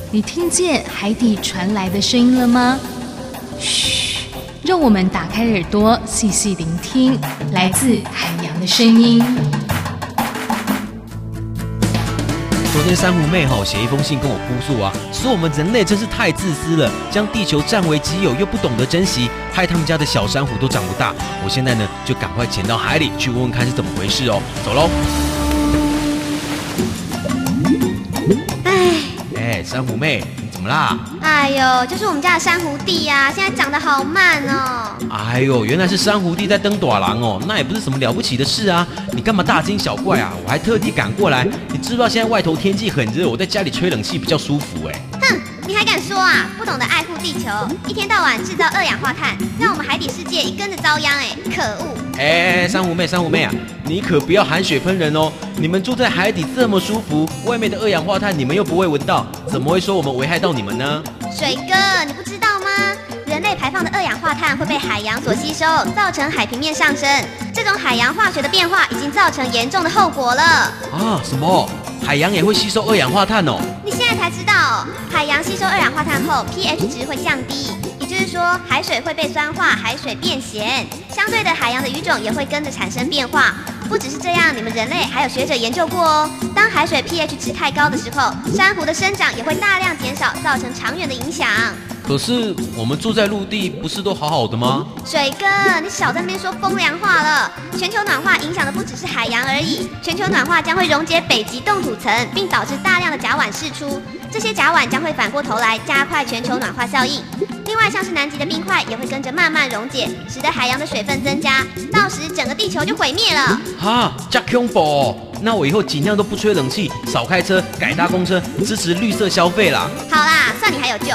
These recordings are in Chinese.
你听见海底传来的声音了吗？嘘，让我们打开耳朵，细细聆听来自海洋的声音。 昨天珊瑚妹写一封信跟我哭诉啊，说我们人类真是太自私了，将地球占为己有，又不懂得珍惜，害他们家的小珊瑚都长不大。我现在呢，就赶快潜到海里去问问看是怎么回事哦。走喽！珊瑚妹，你怎么啦？ 哎呦，就是我们家的珊瑚地呀，现在长得好慢哦。 哎呦，原来是珊瑚地在登短廊哦，那也不是什么了不起的事啊。你干嘛大惊小怪啊？我还特地赶过来。你知不知道现在外头天气很热，我在家里吹冷气比较舒服哎。 哼，你还敢说啊？不懂得爱护地球，一天到晚制造二氧化碳，让我们海底世界也跟着遭殃哎，可恶！ 珊瑚妹啊，你可不要含血喷人哦。你们住在海底这么舒服，外面的二氧化碳你们又不会闻到，怎么会说我们危害到你们呢？ 水哥，你不知道吗？人类排放的二氧化碳会被海洋所吸收，造成海平面上升。这种海洋化学的变化已经造成严重的后果了。 啊？什么？海洋也会吸收二氧化碳哦？ 你现在才知道哦，海洋吸收二氧化碳后 pH 值会降低，也就是说海水会被酸化，海水变咸，相对的海洋的鱼种也会跟着产生变化。不只是这样，你们人类还有学者研究过哦，当海水 pH 值太高的时候，珊瑚的生长也会大量减少，造成长远的影响。 可是我们住在陆地不是都好好的吗？ 水哥，你少在那边说风凉话了。全球暖化影响的不只是海洋而已，全球暖化将会溶解北极冻土层，并导致大量的甲烷释出，这些甲烷将会反过头来加快全球暖化效应。另外，像是南极的冰块也会跟着慢慢溶解，使得海洋的水分增加，到时整个地球就毁灭了。 哈，这么恐怖哦！那我以后尽量都不吹冷气，少开车，改搭公车，支持绿色消费啦。 好啦，算你还有救。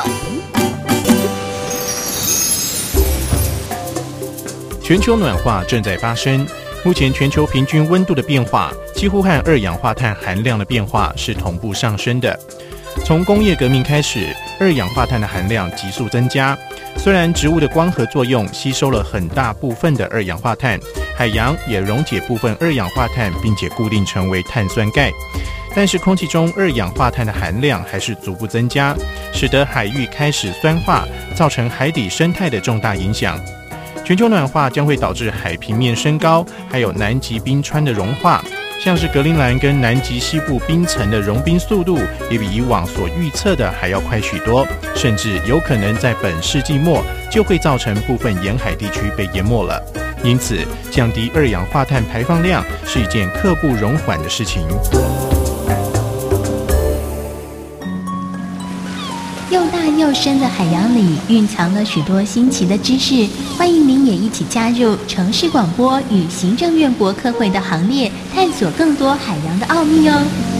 全球暖化正在发生，目前全球平均温度的变化几乎和二氧化碳含量的变化是同步上升的。从工业革命开始，二氧化碳的含量急速增加。虽然植物的光合作用吸收了很大部分的二氧化碳，海洋也溶解部分二氧化碳，并且固定成为碳酸钙，但是空气中二氧化碳的含量还是逐步增加，使得海域开始酸化，造成海底生态的重大影响。全球暖化将会导致海平面升高，还有南极冰川的融化，像是格陵兰跟南极西部冰层的融冰速度也比以往所预测的还要快许多，甚至有可能在本世纪末就会造成部分沿海地区被淹没了。因此，降低二氧化碳排放量是一件刻不容缓的事情。 又大又深的海洋里蕴藏了许多新奇的知识，欢迎您也一起加入城市广播与行政院国科会的行列，探索更多海洋的奥秘哦。